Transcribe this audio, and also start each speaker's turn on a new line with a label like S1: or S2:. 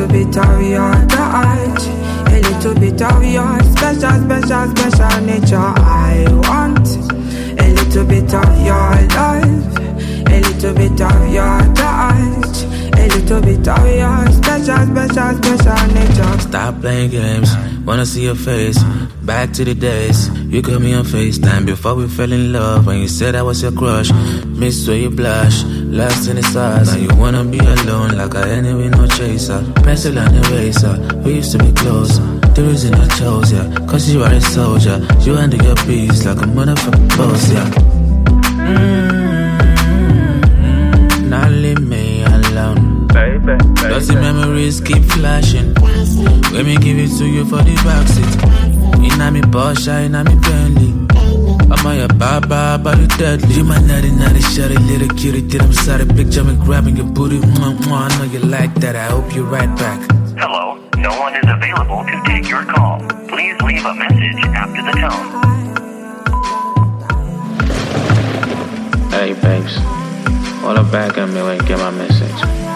S1: little bit of your touch, a little bit of your special nature. I want a little bit of your love, a little bit of your touch, a little bit of your special nature.
S2: Stop playing games, wanna see your face. Back to the days, you called me on FaceTime before we fell in love. When you said I was your crush, miss where you blush, lost in the stars. Now you wanna be alone like an enemy, no chaser. Pencil and eraser, we used to be close. The reason I chose ya, cause you are a soldier. You handle your peace like a motherfucking boss, yeah. Now leave me alone, baby. Dirty memories keep flashing. Let me give it to you for the backseat. Inna me Porsche, inna me Bentley. I'm on your baba, but you deadly. You my naughty shawty, little cutie. Did I'm sorry, picture me grabbing your booty. I know you like that, I hope you're right back.
S3: Hello, no one is available to take your call. Please leave a message after the tone.
S2: Hey babes, hold up back at me when you get my message.